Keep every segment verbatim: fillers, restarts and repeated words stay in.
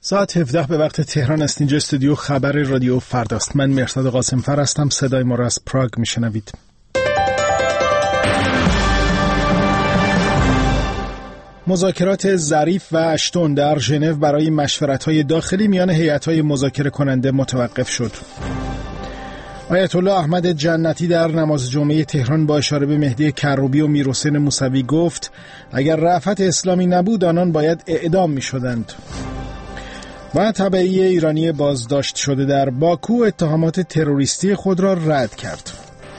ساعت هفده به وقت تهران است. اینجا استودیو خبر رادیو فرداست. من مهرداد قاسمفر هستم. صدای ما را از پراگ میشنوید. مذاکرات ظریف و اشتون در ژنو برای مشورت‌های داخلی میان هیئت‌های مذاکره کننده متوقف شد. آیت الله احمد جنتی در نماز جمعه تهران با اشاره به مهدی کروبی و میرحسین موسوی گفت اگر رأفت اسلامی نبود آنان باید اعدام می‌شدند. و تبعی ایرانی بازداشت شده در باکو اتهامات تروریستی خود را رد کرد.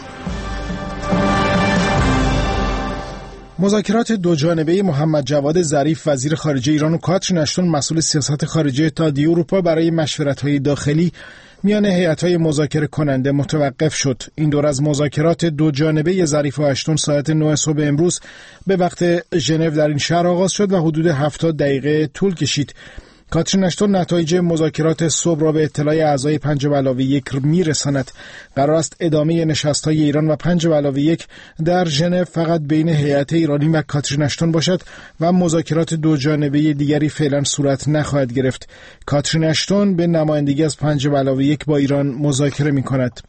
مذاکرات دو جانبه محمد جواد ظریف وزیر خارجه ایران و کاترین اشتون مسئول سیاست خارجه اتحادیه اروپا برای مشورت‌های داخلی میان هیئت‌های مذاکره کننده متوقف شد. این دور از مذاکرات دو جانبه ظریف و اشتون ساعت نه صبح امروز به وقت ژنو در این شهر آغاز شد و حدود هفتاد دقیقه طول کشید. کاترین اشتون نتایج مذاکرات صبح را به اطلاع اعضای پنج به علاوه یک میرساند. قرار است ادامه نشست‌های ایران و پنج به علاوه یک در ژنو فقط بین هیئت ایرانی و کاترین اشتون باشد و مذاکرات دو جانبه دیگری فعلا صورت نخواهد گرفت. کاترین اشتون به نمایندگی از پنج به علاوه یک با ایران مذاکره می‌کند.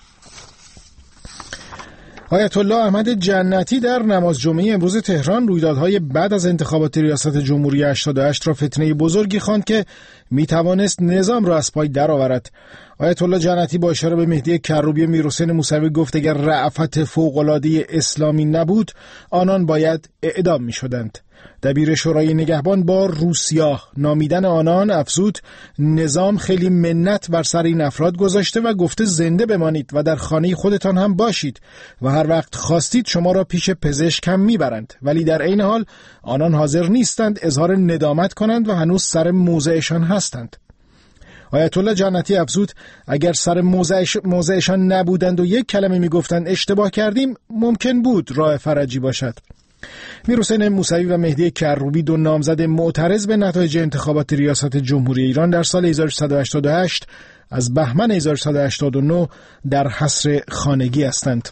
آیت الله احمد جنتی در نماز جمعه امروز تهران رویدادهای بعد از انتخابات ریاست جمهوری هشتاد و هشت را فتنه بزرگی خواند که میتوانست نظام را از پای درآورد. آیت الله جنتی با اشاره به مهدی کروبی و میرحسین موسوی گفت اگر رأفت فوق‌العاده اسلامی نبود آنان باید اعدام میشدند. دبیر شورای نگهبان با روسیا نامیدن آنان افزود نظام خیلی منت بر سر این افراد گذاشته و گفته زنده بمانید و در خانه خودتان هم باشید و هر وقت خواستید شما را پیش پزشک هم میبرند، ولی در عین حال آنان حاضر نیستند اظهار ندامت کنند و هنوز سر موضعشان هستند. آیت الله جنتی افزود اگر سر موضعش موضعشان نبودند و یک کلمه میگفتند اشتباه کردیم ممکن بود راه فرجی باشد. میرحسین موسوی و مهدی کروبی دو نامزد معترض به نتایج انتخابات ریاست جمهوری ایران در سال هزار و سیصد و هشتاد و هشت از بهمن هزار و سیصد و هشتاد و نه در حصر خانگی هستند.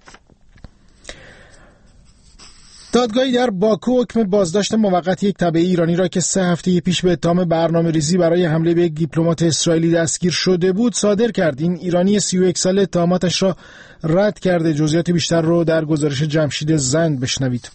دادگاهی در باکو حکم بازداشت موقت یک تبعی ایرانی را که سه هفته پیش به اتهام برنامه‌ریزی برای حمله به یک دیپلمات اسرائیلی دستگیر شده بود صادر کرد. این ایرانی سی و یک ساله اتهاماتش را رد کرده. جزئیات بیشتر رو در گزارش جمشید زند بشنوید.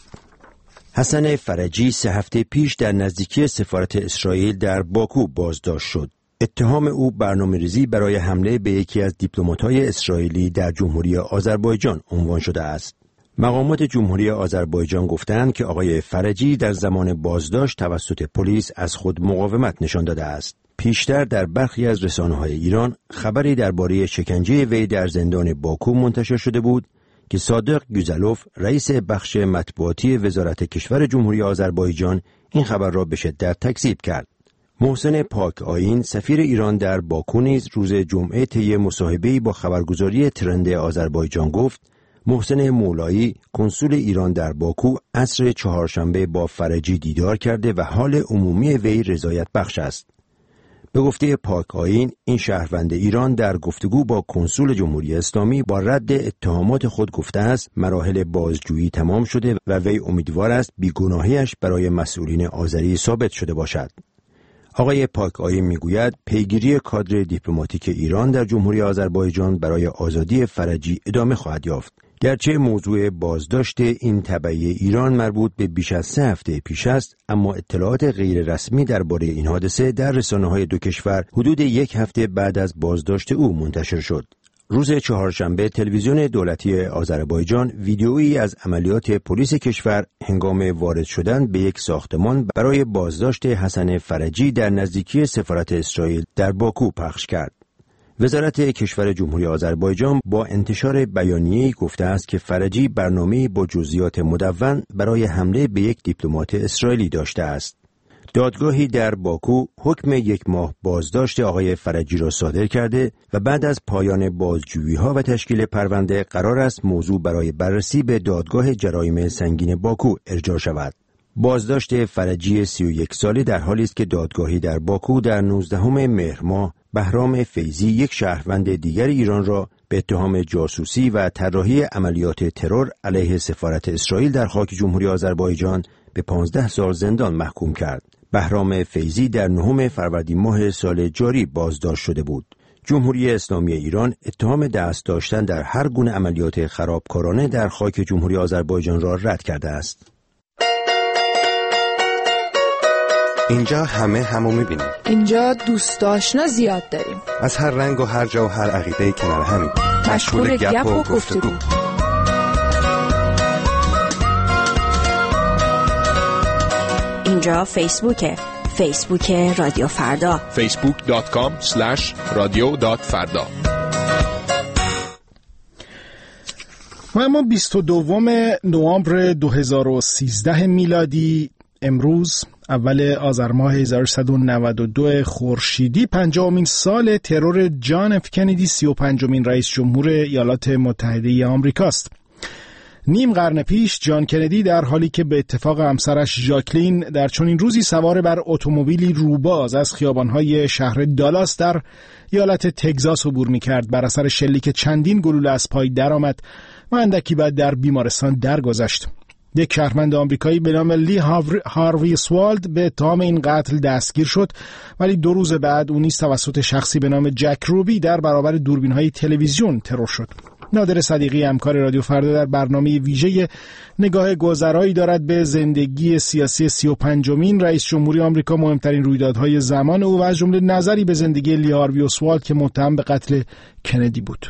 حسن فرجی سه هفته پیش در نزدیکی سفارت اسرائیل در باکو بازداشت شد. اتهام او برنامه‌ریزی برای حمله به یکی از دیپلمات‌های اسرائیلی در جمهوری آذربایجان عنوان شده است. مقامات جمهوری آذربایجان گفتند که آقای فرجی در زمان بازداشت توسط پلیس از خود مقاومت نشان داده است. پیشتر در برخی از رسانه‌های ایران خبری درباره شکنجه وی در زندان باکو منتشر شده بود که صادق گوزلوف رئیس بخش مطبوعاتی وزارت کشور جمهوری آذربایجان این خبر را به شدت تکذیب کرد. محسن پاک آیین سفیر ایران در باکو نیز روز جمعه طی مصاحبه‌ای با خبرگزاری ترند آذربایجان گفت محسن مولایی کنسول ایران در باکو عصر چهارشنبه با فرجی دیدار کرده و حال عمومی وی رضایت بخش است. به گفته پاک آیین این شهروند ایران در گفتگو با کنسول جمهوری اسلامی با رد اتهامات خود گفته است مراحل بازجویی تمام شده و وی امیدوار است بیگناهیش برای مسئولین آذری ثابت شده باشد. آقای پاک آیین میگوید پیگیری کادر دیپلماتیک ایران در جمهوری آذربایجان برای آزادی فرجی ادامه خواهد یافت. گرچه موضوع بازداشت این تبعی ایران مربوط به بیش از سه هفته پیش است، اما اطلاعات غیر رسمی درباره این حادثه در رسانه‌های دو کشور حدود یک هفته بعد از بازداشت او منتشر شد. روز چهارشنبه تلویزیون دولتی آذربایجان ویدیویی از عملیات پلیس کشور هنگام وارد شدن به یک ساختمان برای بازداشت حسن فرجی در نزدیکی سفارت اسرائیل در باکو پخش کرد. وزارت کشور جمهوری آذربایجان با انتشار بیانیه‌ای گفته است که فرجی برنامه‌ای با جزئیات مدون برای حمله به یک دیپلمات اسرائیلی داشته است. دادگاهی در باکو حکم یک ماه بازداشت آقای فرجی را صادر کرده و بعد از پایان بازجویی‌ها و تشکیل پرونده قرار است موضوع برای بررسی به دادگاه جرایم سنگین باکو ارجاع شود. بازداشت فرجی سی و یک ساله در حالی است که دادگاهی در باکو در نوزدهم مهر ماه بهرام فیضی یک شهروند دیگر ایران را به اتهام جاسوسی و طراحی عملیات ترور علیه سفارت اسرائیل در خاک جمهوری آذربایجان به پانزده سال زندان محکوم کرد. بهرام فیضی در نهم فروردین ماه سال جاری بازداشت شده بود. جمهوری اسلامی ایران اتهام دست داشتن در هر گونه عملیات خرابکارانه در خاک جمهوری آذربایجان را رد کرده است. اینجا همه همو میبینیم. اینجا دوست آشنا زیاد داریم. از هر رنگ و هر جا و هر عقیده کنار همین. مشغول گپ و گفتگو. اینجا فیسبوکه. فیسبوک رادیو فردا. فیسبوک دات کام اسلش رادیو دات فردا. و اما بیست و دوم نوامبر دو هزار و سیزده میلادی، امروز اول آذر ماه هزار و سیصد و نود و دو خورشیدی، پنجاهمین سال ترور جان اف کندی، سی و پنجمین رئیس جمهور ایالات متحده آمریکاست. نیم قرن پیش جان کندی در حالی که به اتفاق همسرش ژاکلین در چنین روزی سوار بر اتومبیلی روباز از خیابان‌های شهر دالاس در ایالت تگزاس عبور می‌کرد، بر اثر شلیک چندین گلوله از پای درآمد و اندکی بعد در بیمارستان درگذشت. یک شهروند آمریکایی به نام لی هاروی اسوالد به اتهام این قتل دستگیر شد، ولی دو روز بعد او نیز توسط شخصی به نام جک روبی در برابر دوربین‌های تلویزیون ترور شد. نادر صدیقی، همکار رادیو فردا، در برنامه ویژه نگاه گذرایی دارد به زندگی سیاسی سی و پنجمین رئیس جمهوری آمریکا، مهمترین رویدادهای زمان او و از جمله نظری به زندگی لی هاروی اسوالد که متهم به قتل کندی بود.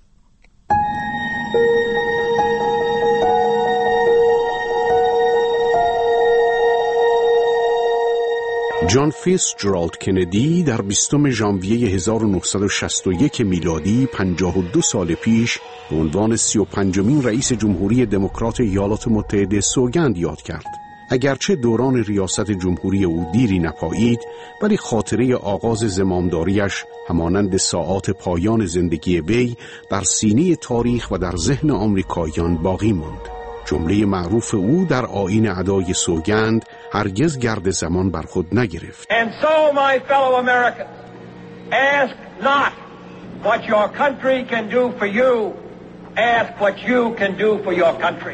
جان فیتزجرالد کندی در بیستم ژانویه هزار و نهصد و شصت و یک میلادی، پنجاه و دو سال پیش، به عنوان سی و پنجمین رئیس جمهوری دموکرات ایالات متحده سوگند یاد کرد. اگرچه دوران ریاست جمهوری او دیری نپایید، ولی خاطره آغاز زمامداریش همانند ساعات پایان زندگی وی در سینه تاریخ و در ذهن آمریکاییان باقی ماند. جمله معروف او در آیین ادای سوگند هرگز گرد زمان بر خود نگرفت. And so my fellow Americans, ask not what your country can do for you, ask what you can do for your country.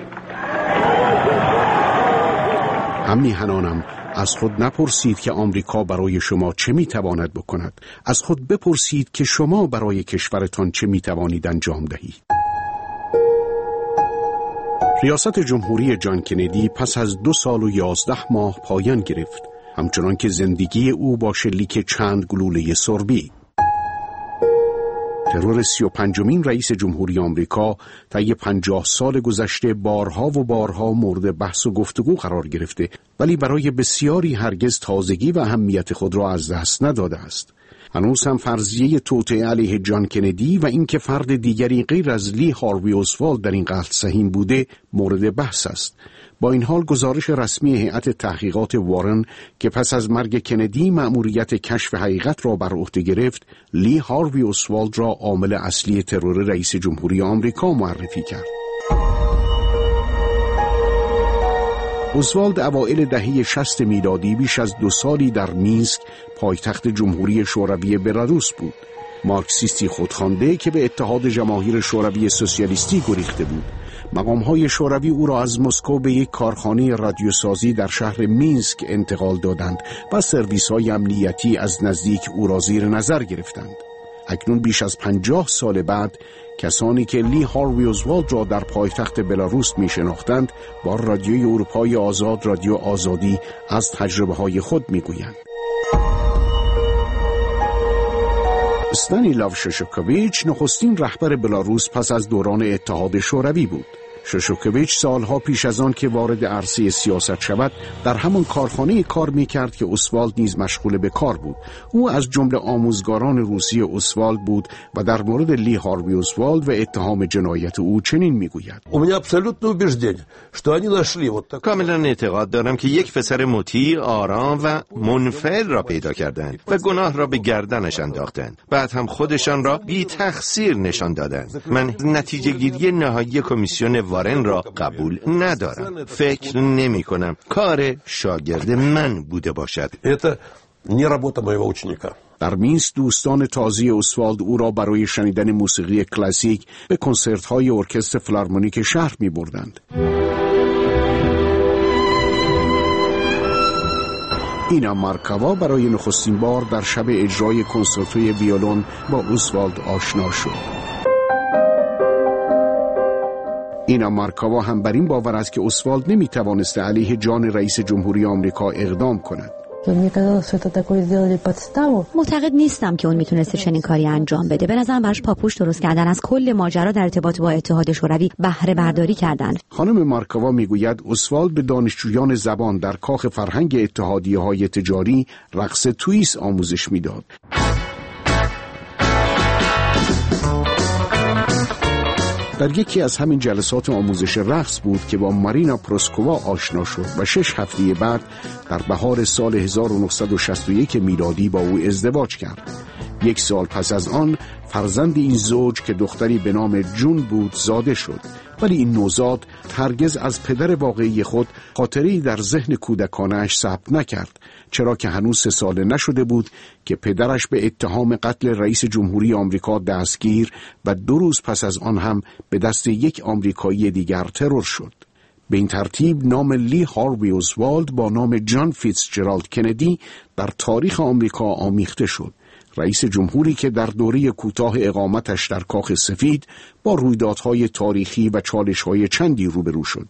هم میهنانم، از خود نپرسید که آمریکا برای شما چه میتواند بکند، از خود بپرسید که شما برای کشورتان چه میتوانید انجام دهید. ریاست جمهوری جان کندی پس از دو سال و یازده ماه پایان گرفت، همچنان که زندگی او با شلیک چند گلوله سربی. ترور سی و پنجمین رئیس جمهوری آمریکا طی پنجاه سال گذشته بارها و بارها مورد بحث و گفتگو قرار گرفته، ولی برای بسیاری هرگز تازگی و اهمیت خود را از دست نداده است. هنوز هم فرضیه توطئه علیه جان کندی و اینکه فرد دیگری غیر از لی هاروی اسوالد در این قتل سهیم بوده مورد بحث است. با این حال گزارش رسمی هیئت تحقیقات وارن که پس از مرگ کندی مأموریت کشف حقیقت را بر عهده گرفت، لی هاروی اسوالد را عامل اصلی ترور رئیس جمهوری آمریکا معرفی کرد. اسوالد اوایل دهه شصت میلادی بیش از دو سالی در مینسک، پایتخت جمهوری شوروی بلاروس بود. مارکسیستی خودخوانده که به اتحاد جماهیر شوروی سوسیالیستی گریخته بود. مقام‌های شوروی او را از مسکو به یک کارخانه رادیوسازی در شهر مینسک انتقال دادند و سرویس‌های امنیتی از نزدیک او را زیر نظر گرفتند. اکنون بیش از پنجاه سال بعد، کسانی که لی هاروی اسوالد را در پایتخت بلاروس می شناختند با رادیوی اروپای آزاد، رادیو آزادی، از تجربه های خود می گویند. استانیلاو شوشوکوویچ نخستین رهبر بلاروس پس از دوران اتحاد شوروی بود. شوشوکوویچ سالها پیش از آن که وارد عرصه سیاست شود در همان کارخانه کار می‌کرد که اسوالد نیز مشغول به کار بود. او از جمله آموزگاران روسی اسوالد بود و در مورد لی هاروی اسوالد و اتهام جنایت او چنین می‌گوید: کاملا اعتقاد دارم که یک پسر مطیع، آرام و منفعل را پیدا کردند و گناه را به گردنش انداختند. بعد هم خودشان را بی تقصیر نشان دادند. من نتیجه گیری نهایی کمیسیون وارن را قبول ندارم. فکر نمی کنم کار شاگرد من بوده باشد. در مینسک دوستان تازی اسوالد او را برای شنیدن موسیقی کلاسیک به کنسرت‌های ارکستر فیلارمونیک شهر می بردند. اینا مارکاوا برای نخستین بار در شب اجرای کنسرتوی ویولون با اوسوالد آشنا شد. اینا مارکاوا هم بر این باور است که اوسوالد نمیتوانسته علیه جان رئیس جمهوری آمریکا اقدام کند. معتقد نیستم که اون میتونسته چنین کاری انجام بده. به نظرم براش پاپوش درست کردن، از کل ماجرا در ارتباط با اتحاد شوروی بهره برداری کردن. خانم مارکاوا میگوید اوسوالد به دانشجویان زبان در کاخ فرهنگ اتحادیه‌های تجاری رقص تویس آموزش میداد. در یکی از همین جلسات آموزش رقص بود که با مارینا پروسکووا آشنا شد و شش هفته بعد در بهار سال هزار و نهصد و شصت و یک میلادی با او ازدواج کرد. یک سال پس از آن فرزند این زوج که دختری به نام جون بود زاده شد، ولی این نوزاد هرگز از پدر واقعی خود خاطره‌ای در ذهن کودکانش ثبت نکرد، چرا که هنوز سه ساله نشده بود که پدرش به اتهام قتل رئیس جمهوری آمریکا دستگیر و دو روز پس از آن هم به دست یک آمریکایی دیگر ترور شد. به این ترتیب نام لی هاروی اوسوالد با نام جان فیتزجرالد کندی در تاریخ آمریکا آمیخته شد. رئیس جمهوری که در دوره کوتاه اقامتش در کاخ سفید با رویدادهای تاریخی و چالش‌های چندی روبرو شد.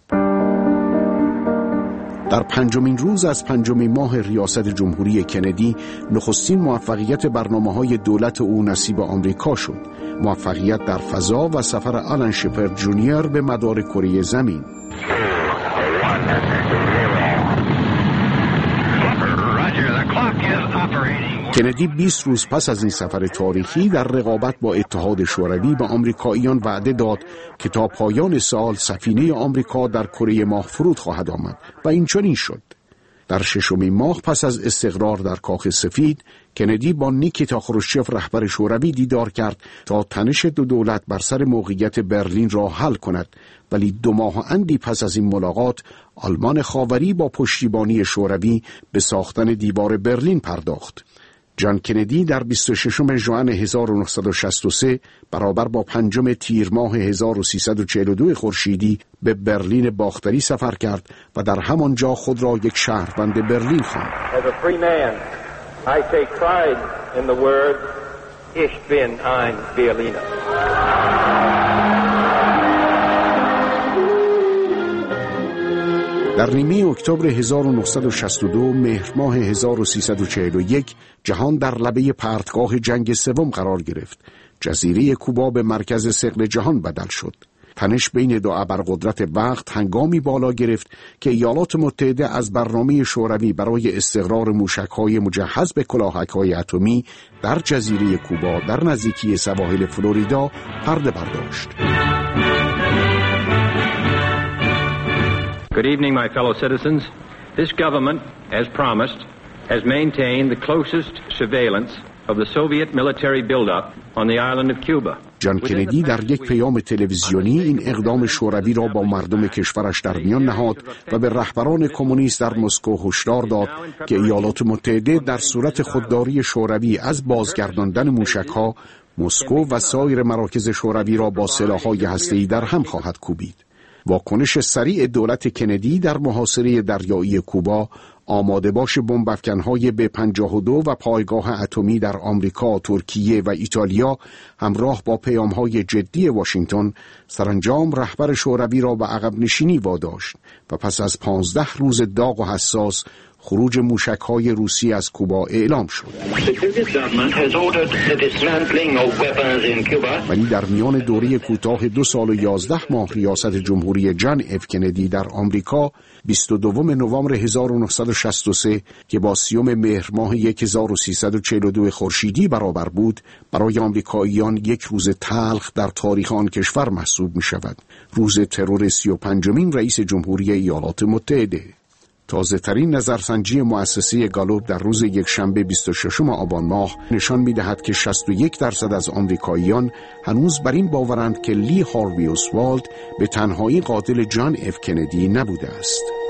در پنجمین روز از پنجمین ماه ریاست جمهوری کندی نخستین موفقیت برنامه‌های دولت او نصیب آمریکا شد. موفقیت در فضا و سفر آلن شپرد جونیور به مدار کره زمین. کندی بیست روز پس از این سفر تاریخی در رقابت با اتحاد شوروی به آمریکاییان وعده داد که تا پایان سال سفینه آمریکا در کره ماه فرود خواهد آمد و این چنین شد. در ششمین ماه پس از استقرار در کاخ سفید، کندی با نیکیتا خروشچف رهبر شوروی دیدار کرد تا تنش دو دولت بر سر موقعیت برلین را حل کند، ولی دو ماه اندی پس از این ملاقات آلمان خاوری با پشتیبانی شوروی به ساختن دیوار برلین پرداخت. جان کندی در بیست و ششم ژوئن هزار و نهصد و شصت و سه برابر با پنجم تیر ماه هزار و سیصد و چهل و دو خورشیدی به برلین باختری سفر کرد و در همانجا خود را یک شهروند برلین خواند. As a free man, I take pride in the word Ich bin ein Berliner. در نیمه اکتبر هزار و نهصد و شصت و دو مهر ماه هزار و سیصد و چهل و یک جهان در لبه پرتگاه جنگ سوم قرار گرفت. جزیره کوبا به مرکز ثقل جهان بدل شد. تنش بین دو ابرقدرت وقت هنگامی بالا گرفت که ایالات متحده از برنامه شوروی برای استقرار موشک‌های مجهز به کلاهک‌های اتمی در جزیره کوبا در نزدیکی سواحل فلوریدا پرده برداشت. Good evening, my fellow citizens. This government, as promised, has maintained the closest surveillance of the Soviet military buildup on the island of Cuba. جان کندی در یک پیام تلویزیونی این اقدام شوروی را با مردم کشورش در میان نهاد و به رهبران کمونیست در مسکو هشدار داد که ایالات متحده در صورت خودداری شوروی از بازگرداندن موشک‌ها، مسکو و سایر مراکز شوروی را با سلاح‌های هسته‌ای در هم خواهد کوبید. واکنش سریع دولت کندی در محاصره دریایی کوبا، آماده باش بمب افکن‌های به پنجاه و دو و پایگاه اتمی در آمریکا، ترکیه و ایتالیا همراه با پیام‌های جدی واشنگتن سرانجام رهبر شوروی را به عقب نشینی واداشت و پس از پانزده روز داغ و حساس خروج موشک‌های روسی از کوبا اعلام شد. ولی در میان دوره کوتاه دو سال و یازده ماه ریاست جمهوری جان اف کندی در آمریکا، بیست و دوم نوامبر هزار و نهصد و شصت و سه که با سیوم مهر ماه هزار و سیصد و چهل و دو خورشیدی برابر بود، برای آمریکاییان یک روز تلخ در تاریخ آن کشور محسوب می شود. روز ترور سی و پنجمین رئیس جمهوری ایالات متحده. تازه ترین نظرسنجی مؤسسه گالوب در روز یک شنبه بیست و ششم آبان ماه نشان می دهد که شصت و یک درصد از آمریکاییان هنوز بر این باورند که لی هاروی اوسوالد به تنهایی قاتل جان اف کندی نبوده است.